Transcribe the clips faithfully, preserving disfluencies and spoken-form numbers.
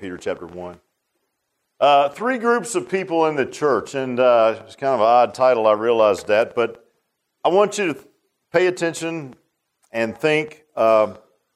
Peter chapter one. Uh, three groups of people in the church, and uh, it's kind of an odd title, I realize that, but I want you to pay attention and think. Uh,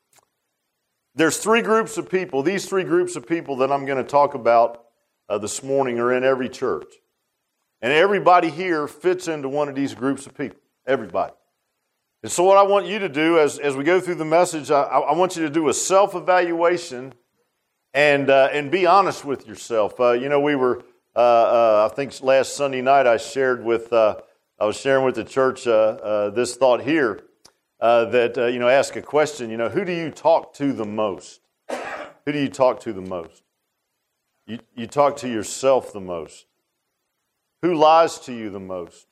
there's three groups of people. These three groups of people that I'm going to talk about uh, this morning are in every church. And everybody here fits into one of these groups of people. Everybody. And so what I want you to do as, as we go through the message, I, I want you to do a self-evaluation and uh, and be honest with yourself. Uh, you know, we were, uh, uh, I think last Sunday night I shared with, uh, I was sharing with the church uh, uh, this thought here uh, that, uh, you know, ask a question, you know, who do you talk to the most? Who do you talk to the most? You, you talk to yourself the most. Who lies to you the most?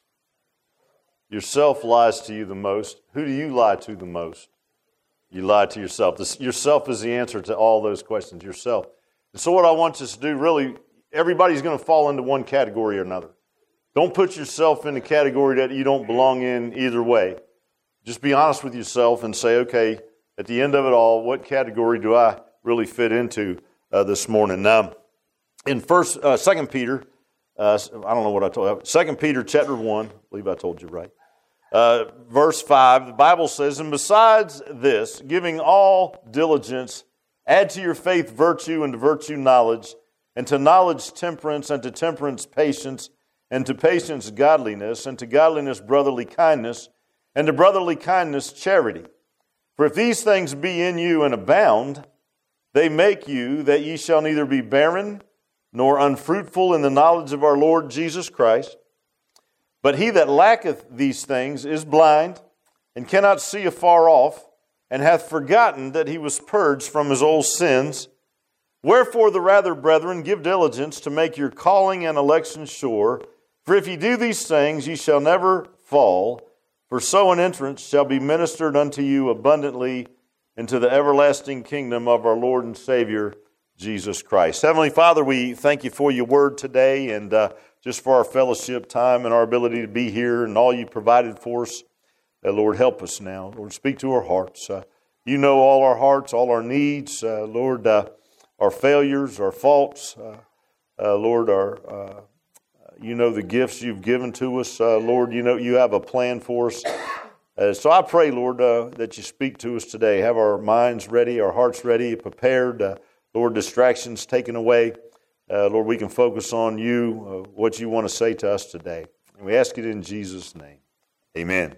Yourself lies to you the most. Who do you lie to the most? You lie to yourself. This, yourself is the answer to all those questions, yourself. And so what I want us to do, really, everybody's going to fall into one category or another. Don't put yourself in a category that you don't belong in either way. Just be honest with yourself and say, okay, at the end of it all, what category do I really fit into uh, this morning? Now, in First, uh, Second Peter, uh, I don't know what I told you. Second Peter chapter one, I believe I told you right. Uh, verse five, the Bible says, and besides this, giving all diligence, add to your faith virtue, and to virtue knowledge, and to knowledge temperance, and to temperance patience, and to patience godliness, and to godliness brotherly kindness, and to brotherly kindness charity. For if these things be in you and abound, they make you that ye shall neither be barren nor unfruitful in the knowledge of our Lord Jesus Christ. But he that lacketh these things is blind, and cannot see afar off, and hath forgotten that he was purged from his old sins. Wherefore the rather, brethren, give diligence to make your calling and election sure. For if ye do these things, ye shall never fall. For so an entrance shall be ministered unto you abundantly into the everlasting kingdom of our Lord and Savior, Jesus Christ. Heavenly Father, we thank you for your word today, and uh, just for our fellowship time and our ability to be here and all you provided for us. Uh, Lord, help us now. Lord, speak to our hearts. Uh, you know all our hearts, all our needs. Uh, Lord, uh, our failures, our faults. Uh, uh, Lord, our uh, you know the gifts you've given to us. Uh, Lord, you know you have a plan for us. Uh, so I pray, Lord, uh, that you speak to us today. Have our minds ready, our hearts ready, prepared. Uh, Lord, distractions taken away. Uh, Lord, we can focus on you, uh, what you want to say to us today. And we ask it in Jesus' name. Amen.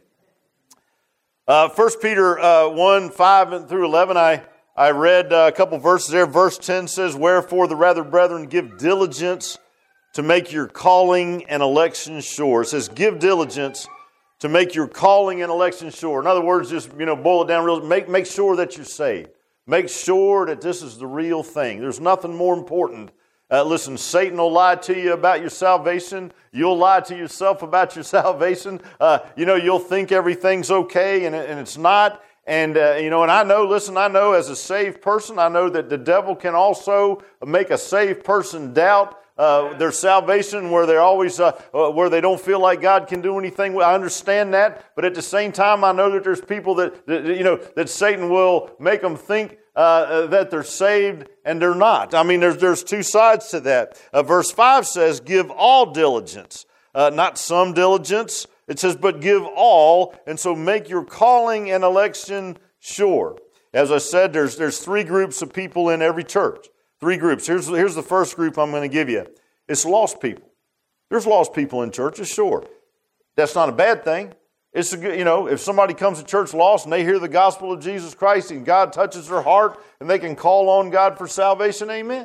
Uh, First Peter uh, one, five through eleven, I, I read uh, a couple verses there. Verse ten says, wherefore the rather, brethren, give diligence to make your calling and election sure. It says, give diligence to make your calling and election sure. In other words, just, you know, boil it down real, make, make sure that you're saved. Make sure that this is the real thing. There's nothing more important. Uh, listen, Satan will lie to you about your salvation. You'll lie to yourself about your salvation. Uh, you know, you'll think everything's okay, and, and it's not. And, uh, you know, and I know, listen, I know as a saved person, I know that the devil can also make a saved person doubt uh, their salvation, where they're always, uh, uh, where they don't feel like God can do anything. I understand that. But at the same time, I know that there's people that, that you know, that Satan will make them think Uh, that they're saved and they're not. I mean, there's there's two sides to that. Uh, verse five says, give all diligence, uh, not some diligence. It says, but give all, and so make your calling and election sure. As I said, there's there's three groups of people in every church. Three groups. Here's, here's the first group I'm going to give you. It's lost people. There's lost people in churches, sure. That's not a bad thing. It's a good, you know, if somebody comes to church lost and they hear the gospel of Jesus Christ and God touches their heart and they can call on God for salvation, amen.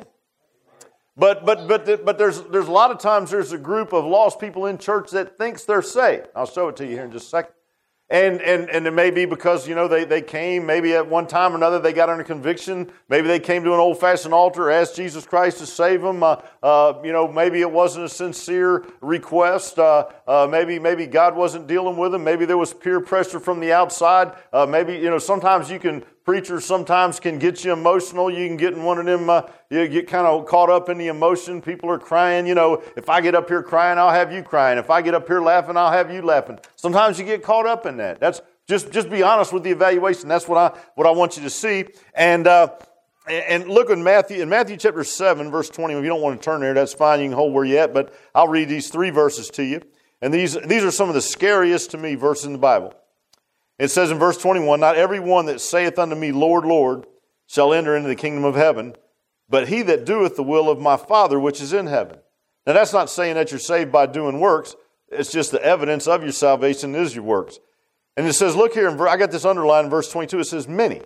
But but but but there's there's a lot of times there's a group of lost people in church that thinks they're saved. I'll show it to you here in just a second. And and and it may be because, you know, they, they came, maybe at one time or another they got under conviction. Maybe they came to an old-fashioned altar, asked Jesus Christ to save them. Uh, uh, you know, maybe it wasn't a sincere request. Uh, uh, maybe maybe God wasn't dealing with them. Maybe there was peer pressure from the outside. Uh, maybe, you know, sometimes you can, preachers sometimes can get you emotional. You can get in one of them, uh, you get kind of caught up in the emotion. People are crying. You know, if I get up here crying, I'll have you crying. If I get up here laughing, I'll have you laughing. Sometimes you get caught up in that. That's just just be honest with the evaluation. That's what I what I want you to see. And uh, And look in Matthew, in Matthew chapter seven, verse twenty. If you don't want to turn there, that's fine. You can hold where you're at. But I'll read these three verses to you. And these, these are some of the scariest to me verses in the Bible. It says in verse twenty-one, "Not every one that saith unto me, Lord, Lord, shall enter into the kingdom of heaven, but he that doeth the will of my Father which is in heaven." Now that's not saying that you're saved by doing works. It's just the evidence of your salvation is your works. And it says, look here, I got this underlined in verse twenty-two. It says, many,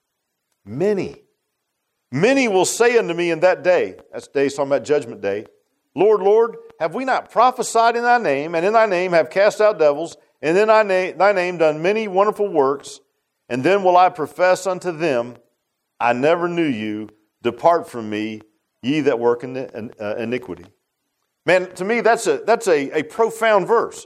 many. Many will say unto me in that day, that's day, talking about judgment day, Lord, Lord, have we not prophesied in thy name, and in thy name have cast out devils, and in thy name, thy name done many wonderful works? And then will I profess unto them, I never knew you, depart from me, ye that work in uh, iniquity. Man, to me, that's a that's a, a profound verse.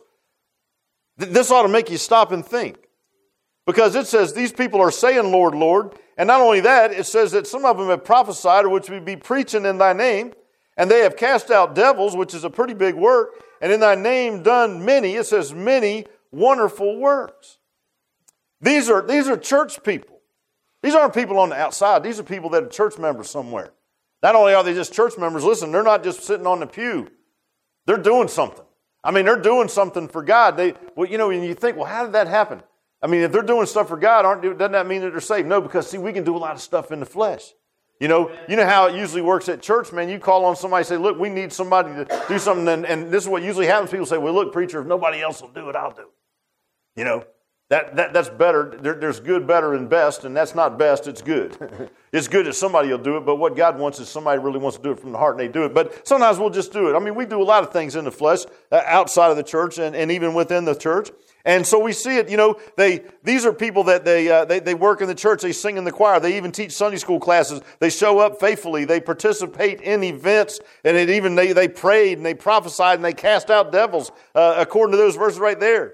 This ought to make you stop and think. Because it says these people are saying, Lord, Lord. And not only that, it says that some of them have prophesied, or which would be preaching in thy name. And they have cast out devils, which is a pretty big work. And in thy name done many, it says many wonderful works. These are, these are church people. These aren't people on the outside. These are people that are church members somewhere. Not only are they just church members, listen, they're not just sitting on the pew. They're doing something. I mean, they're doing something for God. They, well, you know, and you think, well, how did that happen? I mean, if they're doing stuff for God, aren't doesn't that mean that they're saved? No, because see, we can do a lot of stuff in the flesh. You know, you know how it usually works at church, man. You call on somebody and say, look, we need somebody to do something. And, and this is what usually happens. People say, well, look, preacher, if nobody else will do it, I'll do it. You know, that, that that's better. There, there's good, better, and best. And that's not best. It's good. It's good that somebody will do it. But what God wants is somebody really wants to do it from the heart, and they do it. But sometimes we'll just do it. I mean, we do a lot of things in the flesh uh, outside of the church and, and even within the church. And so we see it, you know, they these are people that they, uh, they they work in the church, they sing in the choir, they even teach Sunday school classes, they show up faithfully, they participate in events, and it even they, they prayed and they prophesied and they cast out devils, uh, according to those verses right there.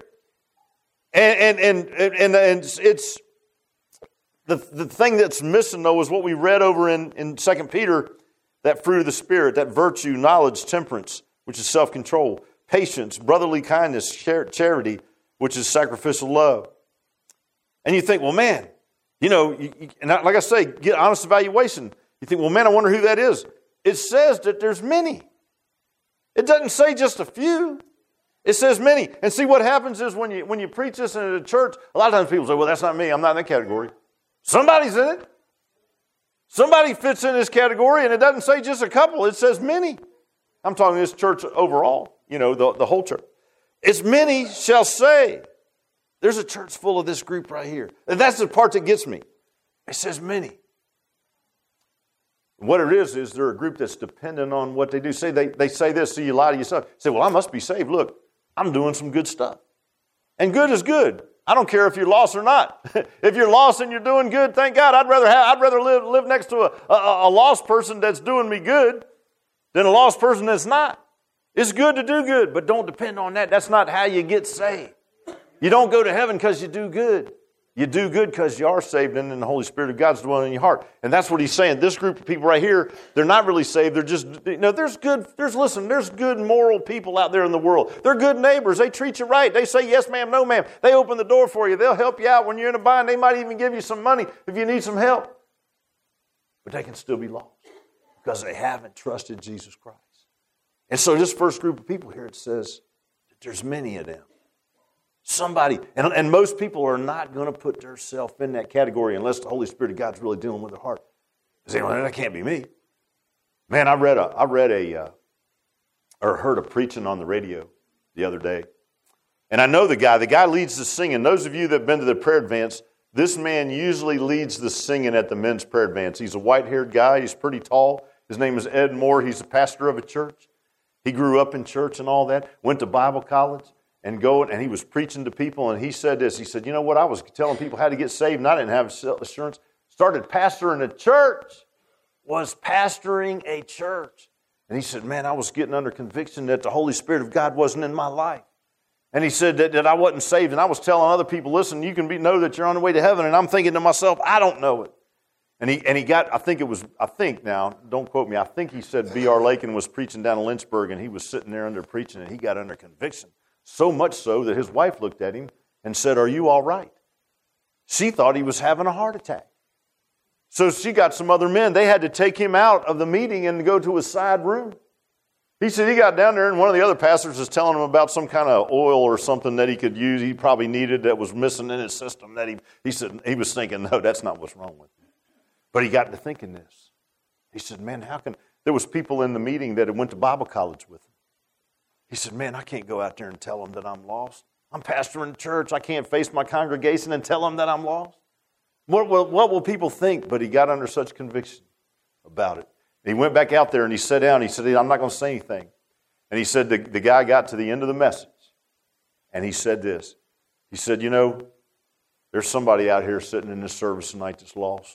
And and and and, and it's the the thing that's missing though is what we read over in, in Second Peter, that fruit of the Spirit, that virtue, knowledge, temperance, which is self-control, patience, brotherly kindness, char- charity, which is sacrificial love. And you think, well, man, you know, you, you, and like I say, get honest evaluation. You think, well, man, I wonder who that is. It says that there's many. It doesn't say just a few. It says many. And see, what happens is when you when you preach this in a church, a lot of times people say, well, that's not me. I'm not in that category. Somebody's in it. Somebody fits in this category, and it doesn't say just a couple. It says many. I'm talking this church overall, you know, the, the whole church. It's many shall say. There's a church full of this group right here. And that's the part that gets me. It says many. What it is, is they're a group that's dependent on what they do. Say they, they say this, so you lie to yourself. Say, well, I must be saved. Look, I'm doing some good stuff. And good is good. I don't care if you're lost or not. If you're lost and you're doing good, thank God. I'd rather have, I'd rather live, live next to a, a, a lost person that's doing me good than a lost person that's not. It's good to do good, but don't depend on that. That's not how you get saved. You don't go to heaven because you do good. You do good because you are saved, and then the Holy Spirit of God's dwelling in your heart. And that's what he's saying. This group of people right here, they're not really saved. They're just, you know, there's good, there's, listen, there's good moral people out there in the world. They're good neighbors. They treat you right. They say yes, ma'am, no, ma'am. They open the door for you. They'll help you out when you're in a bind. They might even give you some money if you need some help. But they can still be lost because they haven't trusted Jesus Christ. And so this first group of people here, it says that there's many of them. Somebody, and, and most people are not going to put themselves in that category unless the Holy Spirit of God's really dealing with their heart. They say, well, that can't be me. Man, I read a, I read a, uh, or heard a preaching on the radio the other day. And I know the guy. The guy leads the singing. Those of you that have been to the prayer advance, this man usually leads the singing at the men's prayer advance. He's a white-haired guy. He's pretty tall. His name is Ed Moore. He's a pastor of a church. He grew up in church and all that, went to Bible college and go, and he was preaching to people, and he said this. He said, you know what, I was telling people how to get saved, and I didn't have assurance. Started pastoring a church, was pastoring a church. And he said, man, I was getting under conviction that the Holy Spirit of God wasn't in my life. And he said that, that I wasn't saved, and I was telling other people, listen, you can be, know that you're on the way to heaven, and I'm thinking to myself, I don't know it. And he and he got, I think it was, I think now, don't quote me, I think he said B R Lakin was preaching down in Lynchburg, and he was sitting there under preaching, and he got under conviction. So much so that his wife looked at him and said, are you all right? She thought he was having a heart attack. So she got some other men. They had to take him out of the meeting and go to a side room. He said he got down there and one of the other pastors was telling him about some kind of oil or something that he could use, he probably needed, that was missing in his system. That he, he said, he was thinking, no, that's not what's wrong with me. But he got to thinking this. He said, man, how can, there was people in the meeting that had went to Bible college with him. He said, man, I can't go out there and tell them that I'm lost. I'm pastoring the church. I can't face my congregation and tell them that I'm lost. What will, what will people think? But he got under such conviction about it. He went back out there and he sat down. He said, I'm not going to say anything. And he said, the, the guy got to the end of the message. And he said this. He said, you know, there's somebody out here sitting in this service tonight that's lost.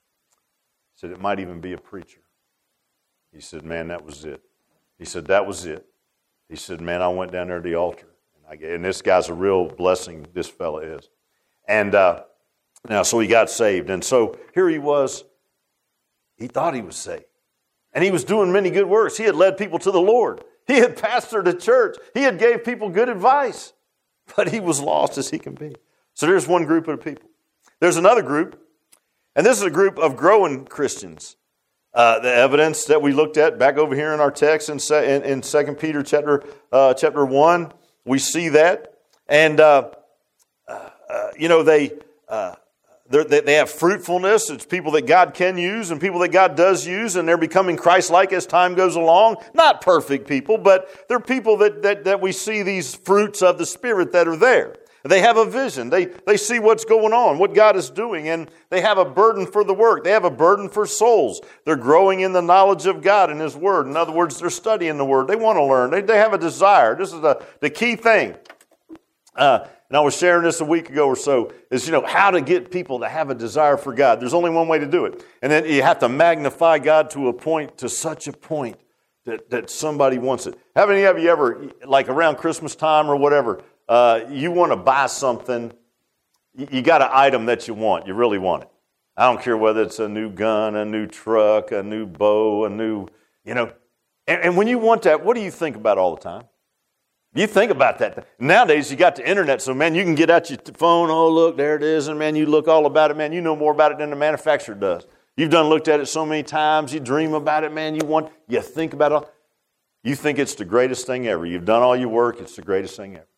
He said, it might even be a preacher. He said, man, that was it. He said, that was it. He said, man, I went down there to the altar. And, I, and this guy's a real blessing, this fella is. And uh, now, so he got saved. And so here he was. He thought he was saved. And he was doing many good works. He had led people to the Lord. He had pastored a church. He had gave people good advice. But he was lost as he can be. So there's one group of people. There's another group. And this is a group of growing Christians. Uh, the evidence that we looked at back over here in our text in, in, in Second Peter chapter, uh, chapter one, we see that. And, uh, uh, you know, they... Uh, They, they have fruitfulness. It's people that God can use and people that God does use, and they're becoming Christ-like as time goes along. Not perfect people, but they're people that, that, that we see these fruits of the Spirit that are there. They have a vision. They, they see what's going on, what God is doing, and they have a burden for the work. They have a burden for souls. They're growing in the knowledge of God and His Word. In other words, they're studying the Word. They want to learn. They, they have a desire. This is the, the key thing. Uh, And I was sharing this a week ago or so, is, you know, how to get people to have a desire for God. There's only one way to do it. And then you have to magnify God to a point, to such a point that, that somebody wants it. Have any of you ever, like around Christmas time or whatever, uh, you want to buy something, you, you got an item that you want, you really want it. I don't care whether it's a new gun, a new truck, a new bow, a new, you know. And, and when you want that, what do you think about all the time? You think about that. Nowadays, you got the internet, so, man, you can get out your phone, oh, look, there it is, and, man, you look all about it, man, you know more about it than the manufacturer does. You've done looked at it so many times, you dream about it, man, you want, you think about it. You think it's the greatest thing ever. You've done all your work, it's the greatest thing ever.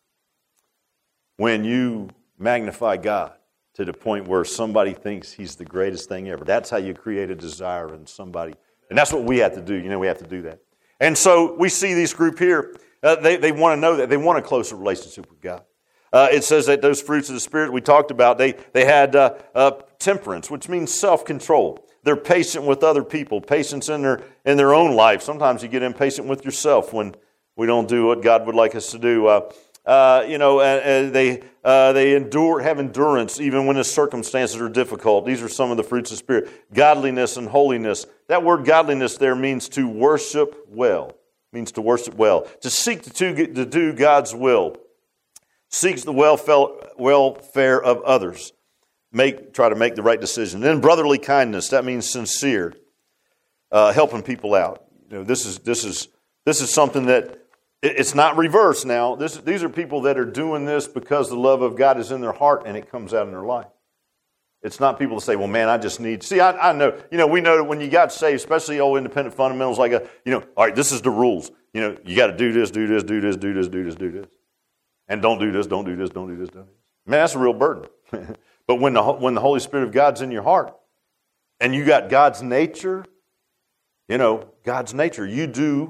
When you magnify God to the point where somebody thinks He's the greatest thing ever, that's how you create a desire in somebody. And that's what we have to do. You know, we have to do that. And so we see this group here. Uh, they, they want to know that. They want a closer relationship with God. Uh, it says that those fruits of the Spirit we talked about, they, they had uh, uh, temperance, which means self-control. They're patient with other people, patience in their, in their own life. Sometimes you get impatient with yourself when we don't do what God would like us to do. Uh, uh, you know, uh, uh, they uh, they endure, have endurance even when the circumstances are difficult. These are some of the fruits of the Spirit. Godliness and holiness. That word godliness there means to worship well. Means to worship well. To seek to, to do God's will. Seeks the welfare of others. Make Try to make the right decision. Then brotherly kindness. That means sincere. Uh, helping people out. You know, this is this is this is something that it's not reversed now. This, these are people that are doing this because the love of God is in their heart and it comes out in their life. It's not people that say, well, man, I just need... See, I, I know, you know, we know that when you got saved, especially old independent fundamentals like, a, you know, all right, this is the rules. You know, you got to do this, do this, do this, do this, do this, do this. And don't do this, don't do this, don't do this, don't do this. Man, that's a real burden. But when the, when the Holy Spirit of God's in your heart and you got God's nature, you know, God's nature, you do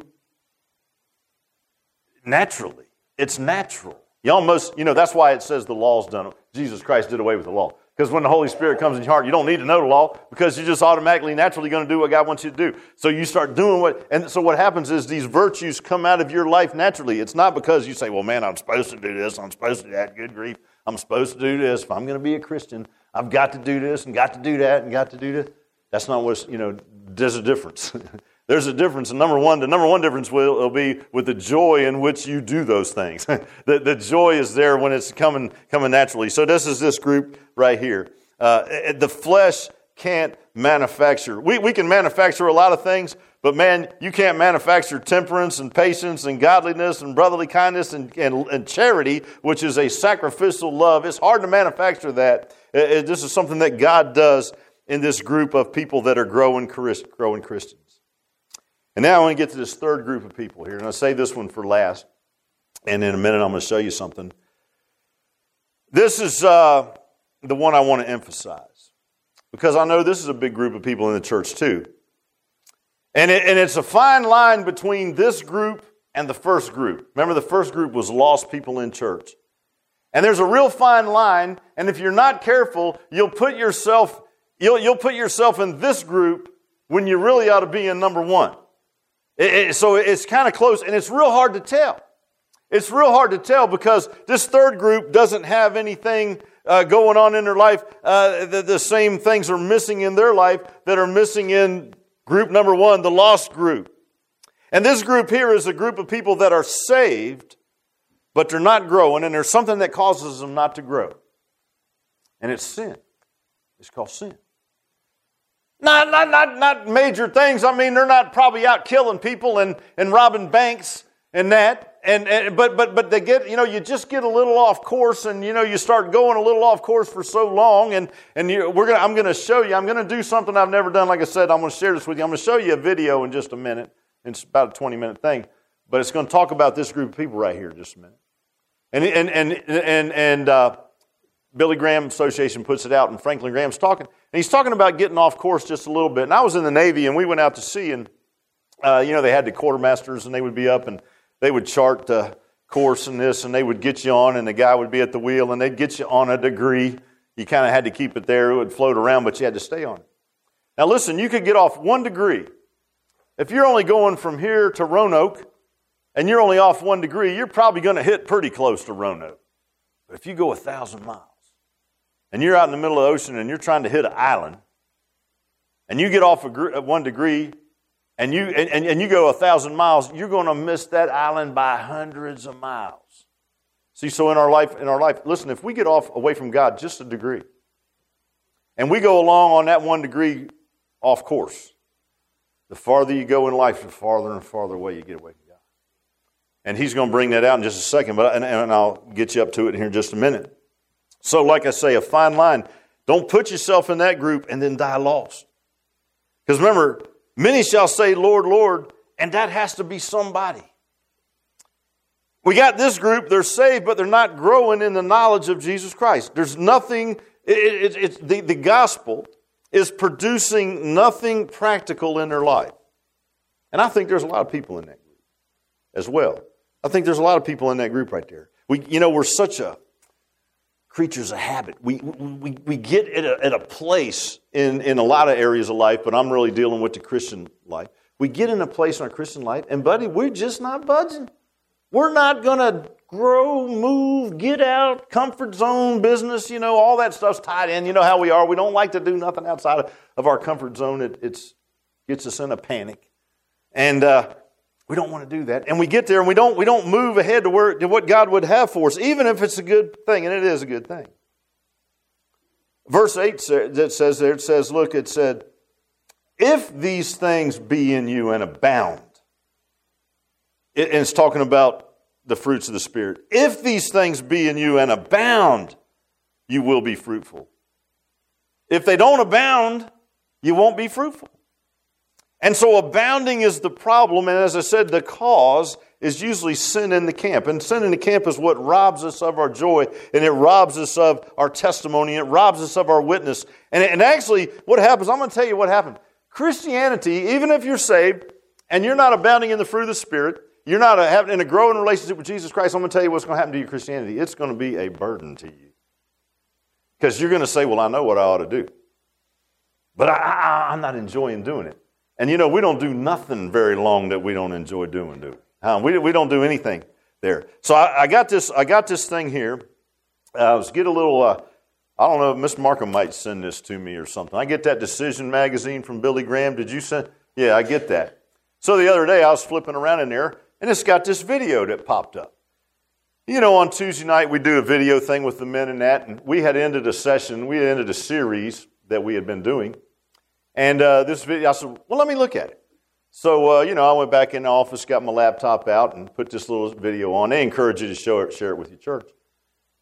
naturally. It's natural. You almost, you know, that's why it says the law's done. Jesus Christ did away with the law. Because when the Holy Spirit comes in your heart, you don't need to know the law because you're just automatically, naturally going to do what God wants you to do. So you start doing what, and so what happens is these virtues come out of your life naturally. It's not because you say, well, man, I'm supposed to do this, I'm supposed to do that, good grief, I'm supposed to do this. If I'm going to be a Christian, I've got to do this and got to do that and got to do this. That's not what's, you know, there's a difference. There's a difference. And number one, the number one difference will, will be with the joy in which you do those things. the, the joy is there when it's coming coming naturally. So this is this group right here. Uh, the flesh can't manufacture. We, we can manufacture a lot of things, but man, you can't manufacture temperance and patience and godliness and brotherly kindness and, and, and charity, which is a sacrificial love. It's hard to manufacture that. It, it, this is something that God does. in this group of people that are growing, growing Christians. And now I want to get to this third group of people here. And I'll save this one for last. And in a minute I'm going to show you something. This is uh, the one I want to emphasize. Because I know this is a big group of people in the church too. And, it, and it's a fine line between this group and the first group. Remember, the first group was lost people in church. And there's a real fine line, and if you're not careful, you'll put yourself you'll you'll put yourself in this group when you really ought to be in number one. It, it, so it's kind of close, and it's real hard to tell. It's real hard to tell because this third group doesn't have anything uh, going on in their life. Uh, the, the same things are missing in their life that are missing in group number one, the lost group. And this group here is a group of people that are saved, but they're not growing, and there's something that causes them not to grow. And it's sin. It's called sin. Not, not, not, not major things. I mean, they're not probably out killing people and, and robbing banks and that. And, and but but but they get, you know, you just get a little off course, and you know, you start going a little off course for so long, and and you, we're gonna I'm gonna show you. I'm gonna do something I've never done. Like I said, I'm gonna share this with you. I'm gonna show you a video in just a minute. It's about a twenty minute thing, but it's going to talk about this group of people right here in just a minute. And and and and and uh, Billy Graham Association puts it out, and Franklin Graham's talking, and he's talking about getting off course just a little bit. And I was in the Navy, and we went out to sea, and uh, you know, they had the quartermasters, and they would be up, and they would chart the course and this, and they would get you on, and the guy would be at the wheel, and they'd get you on a degree. You kind of had to keep it there; it would float around, but you had to stay on it. Now, listen, you could get off one degree. If you're only going from here to Roanoke, and you're only off one degree, you're probably going to hit pretty close to Roanoke. But if you go a thousand miles, and you're out in the middle of the ocean, and you're trying to hit an island, and you get off a one degree, and you and, and you go a thousand miles, you're going to miss that island by hundreds of miles. See, so in our life, in our life, listen, if we get off away from God just a degree, and we go along on that one degree off course, the farther you go in life, the farther and farther away you get away from God. And he's going to bring that out in just a second, but and, and I'll get you up to it here in just a minute. So like I say, a fine line. Don't put yourself in that group and then die lost. Because remember, many shall say, Lord, Lord, and that has to be somebody. We got this group, they're saved, but they're not growing in the knowledge of Jesus Christ. There's nothing, it, it, it's the, the gospel is producing nothing practical in their life. And I think there's a lot of people in that group as well. I think there's a lot of people in that group right there. We, you know, we're such a creatures of habit. We we we get at a, at a place in, in a lot of areas of life, but I'm really dealing with the Christian life. We get in a place in our Christian life, and buddy, we're just not budging. We're not going to grow, move, get out, comfort zone, business, you know, all that stuff's tied in. You know how we are. We don't like to do nothing outside of, of our comfort zone. It it's, gets us in a panic. And uh, we don't want to do that. And we get there and we don't we don't move ahead to, where, to what God would have for us, even if it's a good thing, and it is a good thing. Verse eight that says there, it says, look, it said, if these things be in you and abound, and it's talking about the fruits of the Spirit. If these things be in you and abound, you will be fruitful. If they don't abound, you won't be fruitful. And so abounding is the problem, and as I said, the cause is usually sin in the camp. And sin in the camp is what robs us of our joy, and it robs us of our testimony, and it robs us of our witness. And, and actually, what happens, I'm going to tell you what happened. Christianity, even if you're saved, and you're not abounding in the fruit of the Spirit, you're not a, having in a growing relationship with Jesus Christ, I'm going to tell you what's going to happen to your Christianity. It's going to be a burden to you. Because you're going to say, well, I know what I ought to do. But I, I, I'm not enjoying doing it. And you know, we don't do nothing very long that we don't enjoy doing, do we? Huh? We, we don't do anything there. So I, I got this I got this thing here. Uh, let's get a little, uh, I don't know, Miss Markham might send this to me or something. I get that Decision magazine from Billy Graham. Did you send? Yeah, I get that. So the other day I was flipping around in there, and it's got this video that popped up. You know, on Tuesday night we do a video thing with the men and that, and we had ended a session, we had ended a series that we had been doing. And uh, this video, I said, well, let me look at it. So, uh, you know, I went back in the office, got my laptop out, and put this little video on. They encourage you to show it, share it with your church.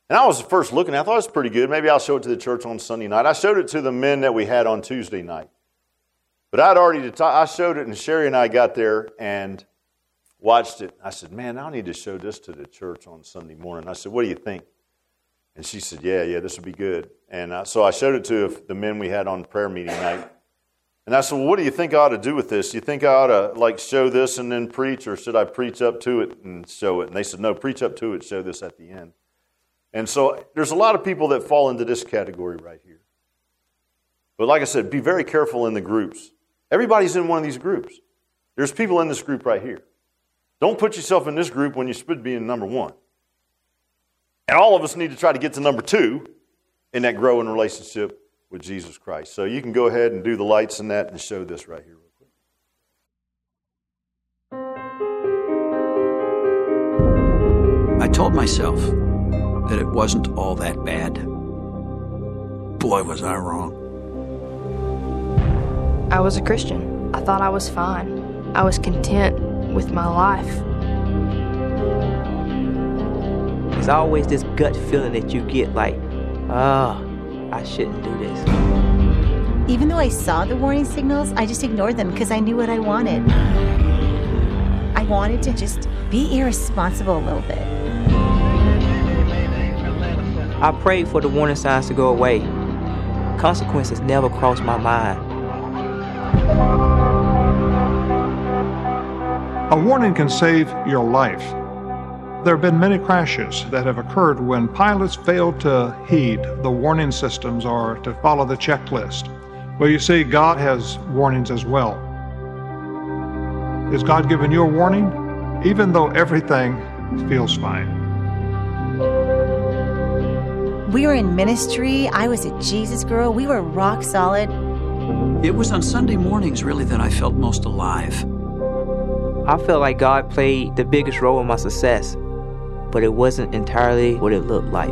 And I was first looking, I thought it was pretty good. Maybe I'll show it to the church on Sunday night. I showed it to the men that we had on Tuesday night. But I'd already, I showed it, and Sherry and I got there and watched it. I said, man, I need to show this to the church on Sunday morning. I said, what do you think? And she said, yeah, yeah, this would be good. And I, so I showed it to the men we had on prayer meeting night. And I said, well, what do you think I ought to do with this? Do you think I ought to like show this and then preach, or should I preach up to it and show it? And they said, no, preach up to it, show this at the end. And so there's a lot of people that fall into this category right here. But like I said, be very careful in the groups. Everybody's in one of these groups. There's people in this group right here. Don't put yourself in this group when you should be in number one. And all of us need to try to get to number two in that growing relationship with Jesus Christ. So you can go ahead and do the lights and that and show this right here real quick. I told myself that it wasn't all that bad. Boy, was I wrong. I was a Christian. I thought I was fine. I was content with my life. There's always this gut feeling that you get like, ah, oh, I shouldn't do this. Even though I saw the warning signals, I just ignored them because I knew what I wanted. I wanted to just be irresponsible a little bit. I prayed for the warning signs to go away. Consequences never crossed my mind. A warning can save your life. There have been many crashes that have occurred when pilots failed to heed the warning systems or to follow the checklist. Well, you see, God has warnings as well. Is God giving you a warning? Even though everything feels fine. We were in ministry. I was a Jesus girl. We were rock solid. It was on Sunday mornings, really, that I felt most alive. I felt like God played the biggest role in my success, but it wasn't entirely what it looked like.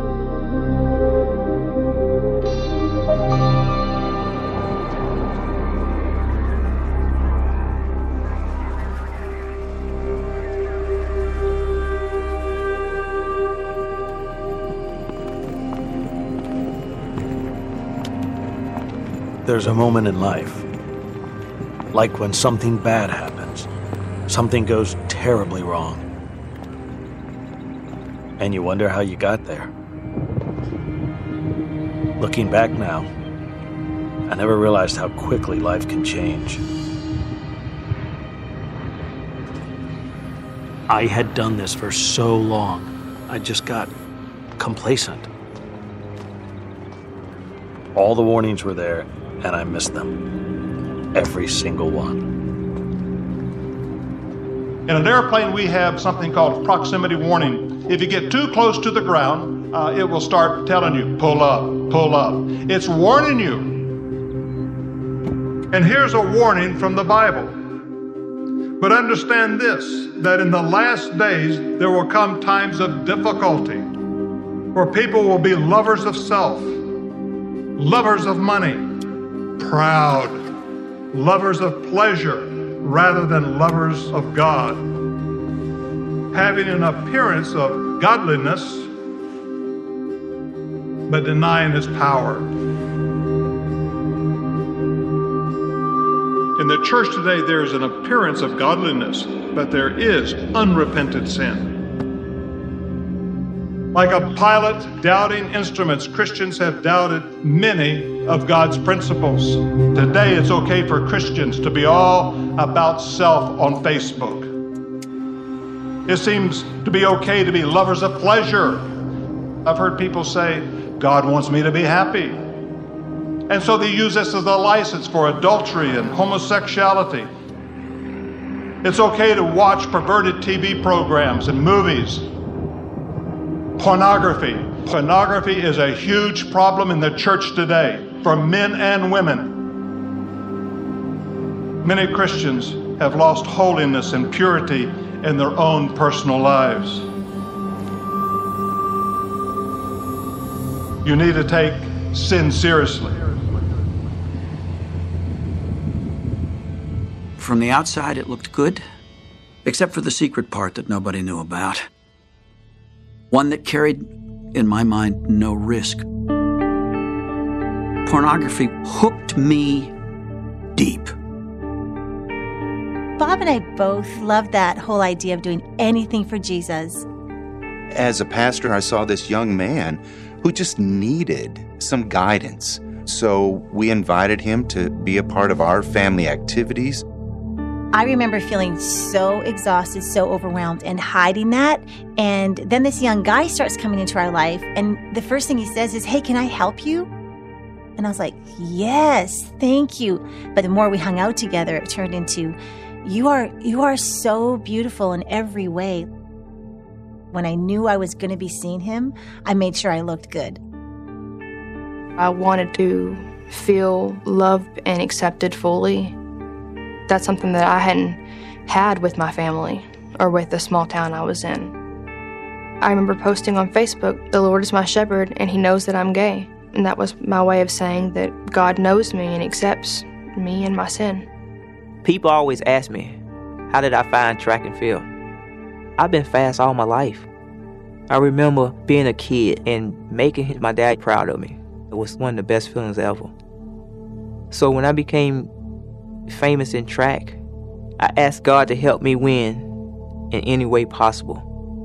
There's a moment in life, like when something bad happens, something goes terribly wrong, and you wonder how you got there. Looking back now, I never realized how quickly life can change. I had done this for so long, I just got complacent. All the warnings were there, and I missed them. Every single one. In an airplane, we have something called proximity warning. If you get too close to the ground, uh, it will start telling you, pull up, pull up. It's warning you. And here's a warning from the Bible. But understand this, that in the last days, there will come times of difficulty, where people will be lovers of self, lovers of money, proud, lovers of pleasure rather than lovers of God, having an appearance of godliness but denying His power. In the church today, there is an appearance of godliness, but there is unrepented sin. Like a pilot doubting instruments, Christians have doubted many of God's principles. Today, it's okay for Christians to be all about self on Facebook. It seems to be okay to be lovers of pleasure. I've heard people say, God wants me to be happy. And so they use this as a license for adultery and homosexuality. It's okay to watch perverted T V programs and movies. Pornography. Pornography is a huge problem in the church today for men and women. Many Christians have lost holiness and purity in their own personal lives. You need to take sin seriously. From the outside, it looked good, except for the secret part that nobody knew about. One that carried in my mind, no risk. Pornography hooked me deep. Bob and I both loved that whole idea of doing anything for Jesus. As a pastor, I saw this young man who just needed some guidance. So we invited him to be a part of our family activities. I remember feeling so exhausted, so overwhelmed, and hiding that. And then this young guy starts coming into our life, and the first thing he says is, "Hey, can I help you?" And I was like, "Yes, thank you." But the more we hung out together, it turned into, you are you are so beautiful in every way. When I knew I was going to be seeing him, I made sure I looked good. I wanted to feel loved and accepted fully. That's something that I hadn't had with my family or with the small town I was in. I remember posting on Facebook, "The Lord is my shepherd and he knows that I'm gay." And that was my way of saying that God knows me and accepts me and my sin. People always ask me, how did I find track and field? I've been fast all my life. I remember being a kid and making my dad proud of me. It was one of the best feelings ever. So when I became famous in track, I asked God to help me win in any way possible.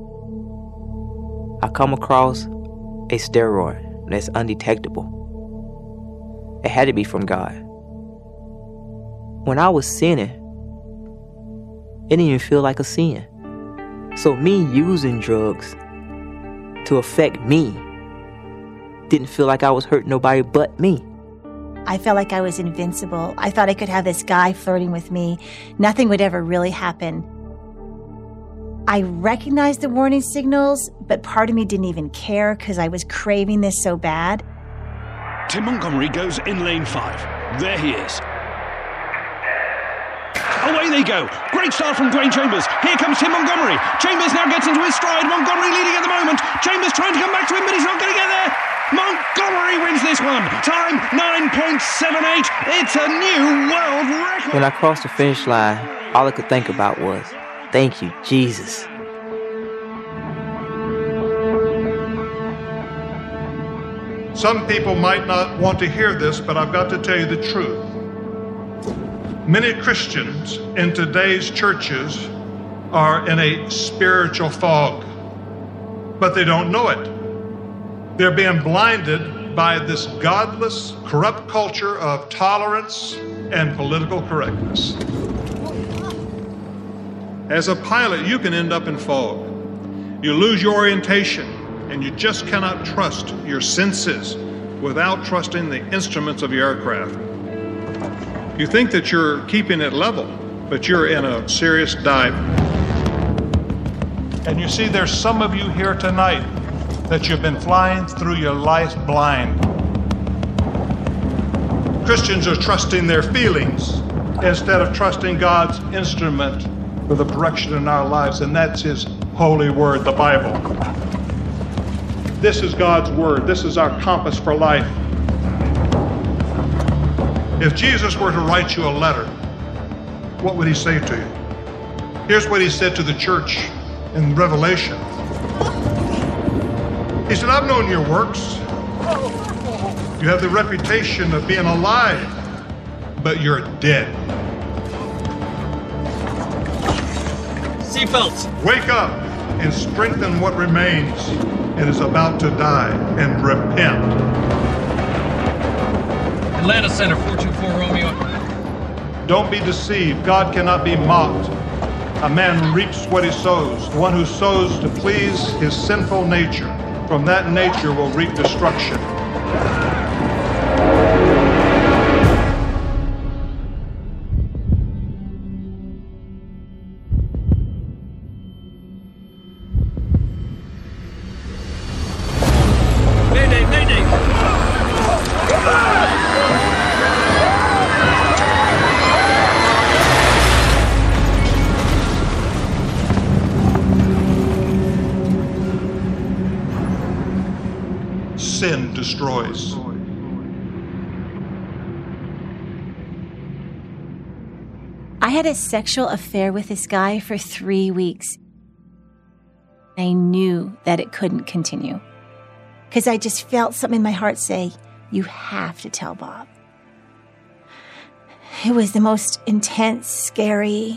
I come across a steroid that's undetectable. It had to be from God. When I was sinning, it didn't even feel like a sin. So me using drugs to affect me didn't feel like I was hurting nobody but me. I felt like I was invincible. I thought I could have this guy flirting with me. Nothing would ever really happen. I recognized the warning signals, but part of me didn't even care because I was craving this so bad. Tim Montgomery goes in lane five. There he is. Away they go. Great start from Dwayne Chambers. Here comes Tim Montgomery. Chambers now gets into his stride. Montgomery leading at the moment. Chambers trying to come back to him, but he's not going to get there. Montgomery wins this one. Time nine point seven eight. It's a new world record. When I crossed the finish line, all I could think about was, thank you, Jesus. Some people might not want to hear this, but I've got to tell you the truth. Many Christians in today's churches are in a spiritual fog, but they don't know it. They're being blinded by this godless, corrupt culture of tolerance and political correctness. As a pilot, you can end up in fog. You lose your orientation, and you just cannot trust your senses without trusting the instruments of your aircraft. You think that you're keeping it level, but you're in a serious dive. And you see, there's some of you here tonight that you've been flying through your life blind. Christians are trusting their feelings instead of trusting God's instrument for the direction in our lives, and that's His holy word, the Bible. This is God's word. This is our compass for life. If Jesus were to write you a letter, what would He say to you? Here's what He said to the church in Revelation. He said, I've known your works. You have the reputation of being alive, but you're dead. Seatbelts. Wake up and strengthen what remains and is about to die, and repent. Atlanta Center, four two four Romeo. Don't be deceived. God cannot be mocked. A man reaps what he sows. The one who sows to please his sinful nature, from that nature will reap destruction. Mayday, mayday! Sin destroys. I had a sexual affair with this guy for three weeks. I knew that it couldn't continue. because I just felt something in my heart say, you have to tell Bob. It was the most intense, scary,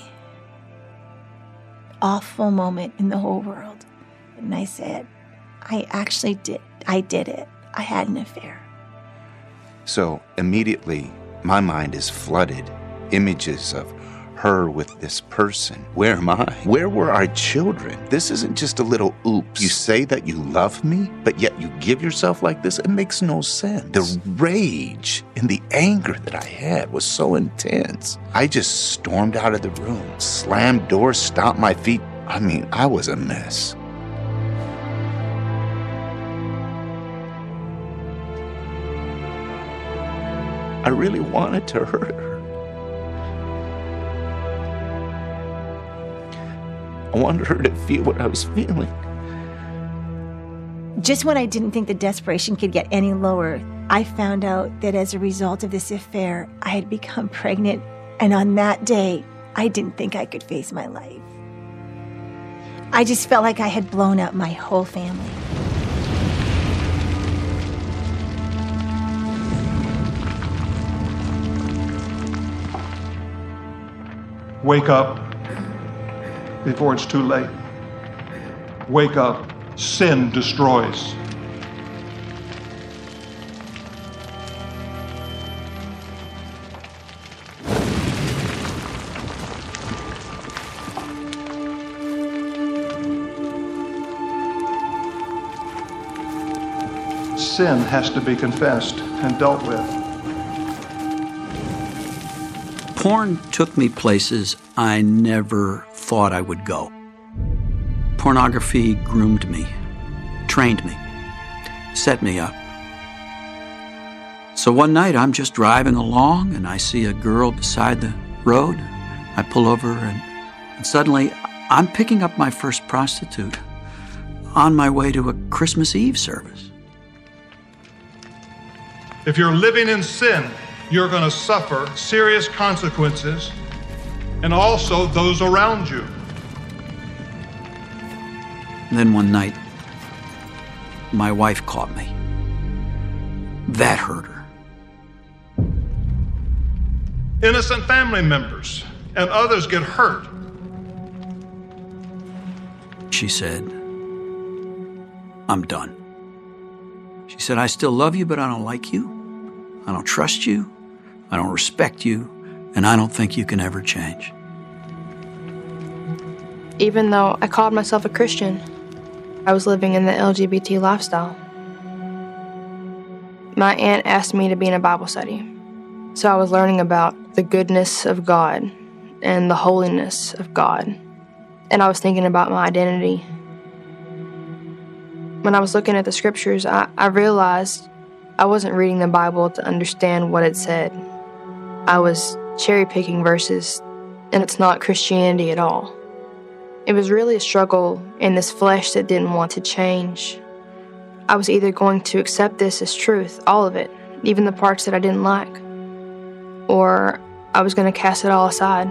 awful moment in the whole world. And I said, I actually did. I did it. I had an affair. So immediately, my mind is flooded. Images of her with this person. Where am I? Where were our children? This isn't just a little oops. You say that you love me, but yet you give yourself like this? It makes no sense. The rage and the anger that I had was so intense. I just stormed out of the room, slammed doors, stomped my feet. I mean, I was a mess. I really wanted to hurt her. I wanted her to feel what I was feeling. Just when I didn't think the desperation could get any lower, I found out that as a result of this affair, I had become pregnant. And on that day, I didn't think I could face my life. I just felt like I had blown up my whole family. Wake up before it's too late. Wake up. Sin destroys. Sin has to be confessed and dealt with. Porn took me places I never thought I would go. Pornography groomed me, trained me, set me up. So one night I'm just driving along and I see a girl beside the road. I pull over and, and suddenly I'm picking up my first prostitute on my way to a Christmas Eve service. If you're living in sin, you're going to suffer serious consequences, and also those around you. And then one night, my wife caught me. That hurt her. Innocent family members and others get hurt. She said, I'm done. She said, I still love you, but I don't like you. I don't trust you. I don't respect you. And I don't think you can ever change. Even though I called myself a Christian, I was living in the L G B T lifestyle. My aunt asked me to be in a Bible study. So I was learning about the goodness of God and the holiness of God. And I was thinking about my identity. When I was looking at the scriptures, I, I realized I wasn't reading the Bible to understand what it said. I was cherry-picking verses, and it's not Christianity at all. It was really a struggle in this flesh that didn't want to change. I was either going to accept this as truth, all of it, even the parts that I didn't like, or I was going to cast it all aside.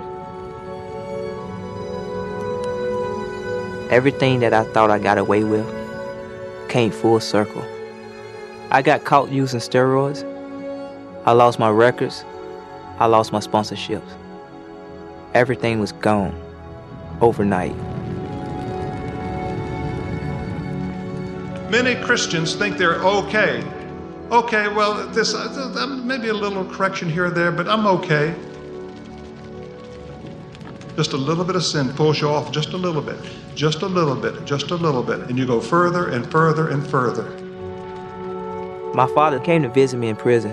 Everything that I thought I got away with came full circle. I got caught using steroids. I lost my records. I lost my sponsorships. Everything was gone overnight. Many Christians think they're okay. Okay, well, this uh, maybe a little correction here or there, but I'm okay. Just a little bit of sin pulls you off just a little bit, just a little bit, just a little bit, and you go further and further and further. My father came to visit me in prison,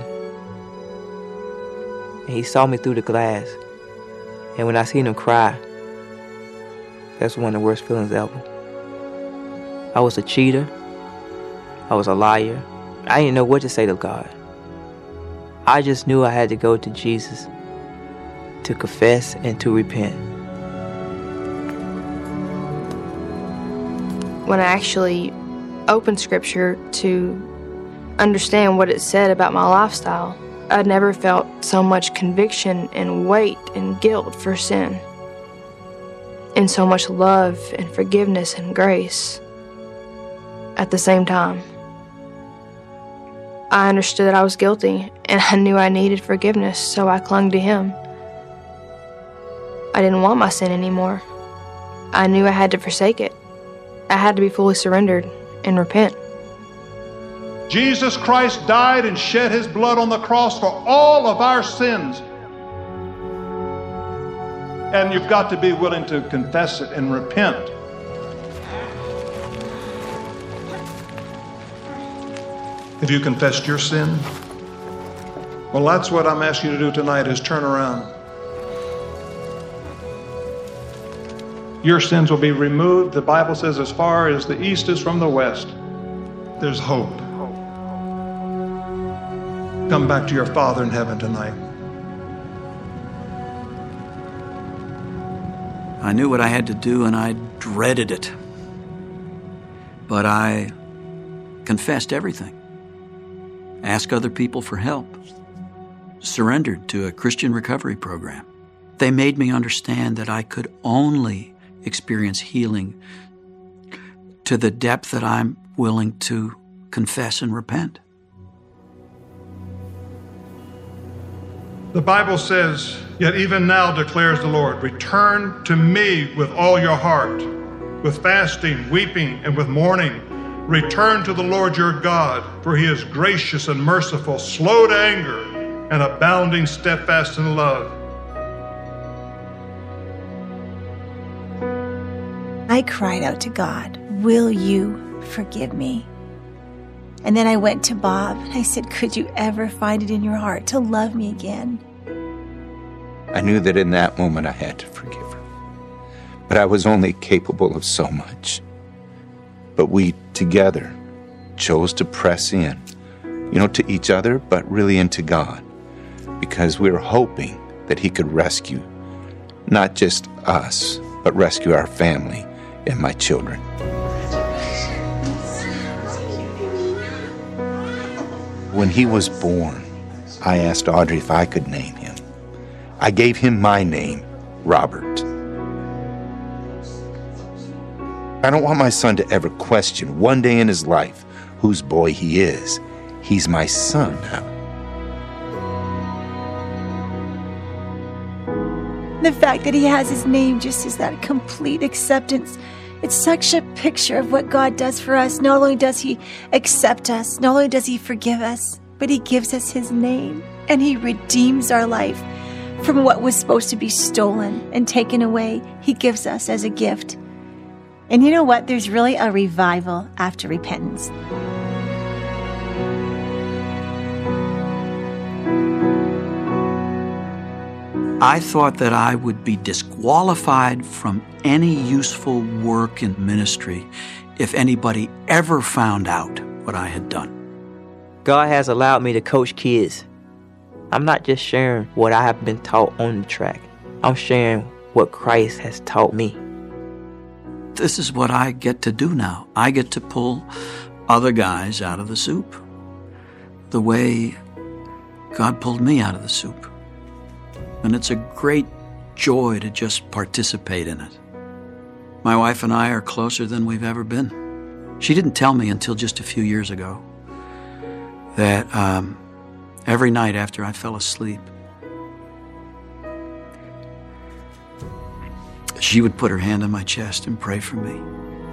and he saw me through the glass. And when I seen him cry, that's one of the worst feelings ever. I was a cheater. I was a liar. I didn't know what to say to God. I just knew I had to go to Jesus to confess and to repent. When I actually opened scripture to understand what it said about my lifestyle, I'd never felt so much conviction and weight and guilt for sin, and so much love and forgiveness and grace at the same time. I understood that I was guilty, and I knew I needed forgiveness, so I clung to Him. I didn't want my sin anymore. I knew I had to forsake it. I had to be fully surrendered and repent. Jesus Christ died and shed His blood on the cross for all of our sins. And you've got to be willing to confess it and repent. Have you confessed your sin? Well, that's what I'm asking you to do tonight, is turn around. Your sins will be removed, the Bible says, as far as the east is from the west. There's hope. Come back to your Father in heaven tonight. I knew what I had to do, and I dreaded it. But I confessed everything. Asked other people for help. Surrendered to a Christian recovery program. They made me understand that I could only experience healing to the depth that I'm willing to confess and repent. The Bible says, "Yet even now declares the Lord, return to me with all your heart, with fasting, weeping, and with mourning. Return to the Lord your God, for He is gracious and merciful, slow to anger, and abounding steadfast in love." I cried out to God, "Will you forgive me?" And then I went to Bob and I said, "Could you ever find it in your heart to love me again?" I knew that in that moment I had to forgive her. But I was only capable of so much. But we together chose to press in, you know, to each other, but really into God, because we were hoping that He could rescue not just us, but rescue our family and my children. When he was born, I asked Audrey if I could name him. I gave him my name, Robert. I don't want my son to ever question one day in his life whose boy he is. He's my son now. The fact that he has his name just is that complete acceptance. It's such a picture of what God does for us. Not only does He accept us, not only does He forgive us, but He gives us His name, and He redeems our life from what was supposed to be stolen and taken away. He gives us as a gift. And you know what? There's really a revival after repentance. I thought that I would be disqualified from any useful work in ministry if anybody ever found out what I had done. God has allowed me to coach kids. I'm not just sharing what I have been taught on the track. I'm sharing what Christ has taught me. This is what I get to do now. I get to pull other guys out of the soup the way God pulled me out of the soup. And it's a great joy to just participate in it. My wife and I are closer than we've ever been. She didn't tell me until just a few years ago that um, every night after I fell asleep, she would put her hand on my chest and pray for me,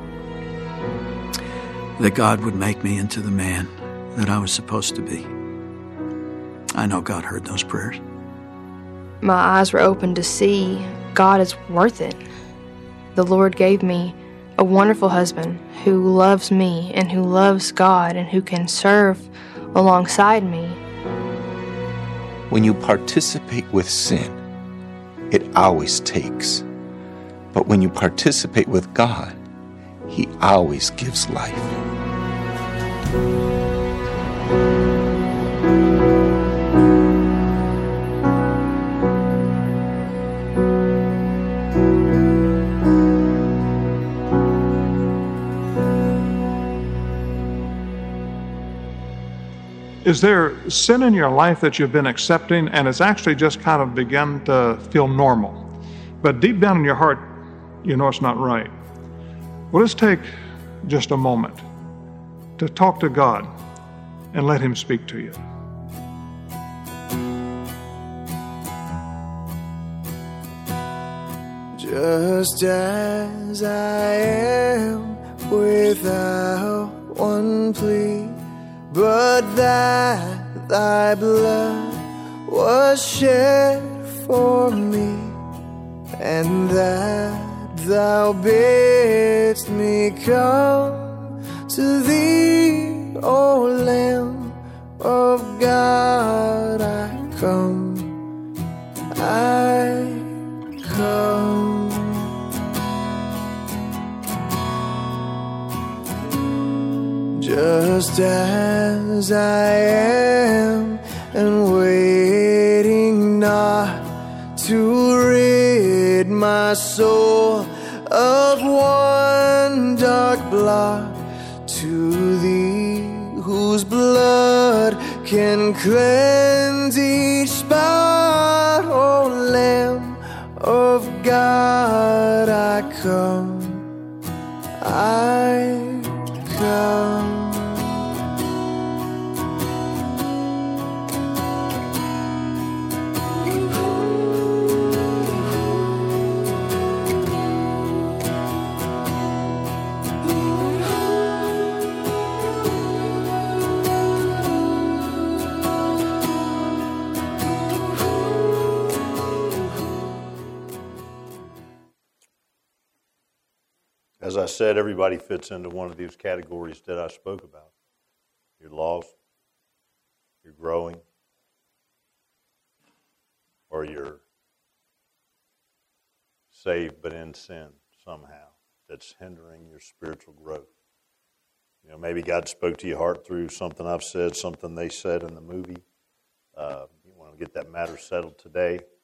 that God would make me into the man that I was supposed to be. I know God heard those prayers. My eyes were open to see God is worth it. The Lord gave me a wonderful husband who loves me and who loves God and who can serve alongside me. When you participate with sin, it always takes. But when you participate with God, He always gives life. Is there sin in your life that you've been accepting and it's actually just kind of begun to feel normal? But deep down in your heart, you know it's not right. Well, let's take just a moment to talk to God and let him speak to you. Just as I am, without one plea, but that thy blood was shed for me, and that thou bidst me come to thee, O Lamb of God. I come, I come. Just as I am, and waiting not to rid my soul of one dark blot, to thee whose blood can cleanse each spot, O Lamb of God. I come, I come. As I said, everybody fits into one of these categories that I spoke about. You're lost, you're growing, or you're saved but in sin somehow that's hindering your spiritual growth. You know, maybe God spoke to your heart through something I've said, something they said in the movie. Uh, you want to get that matter settled today.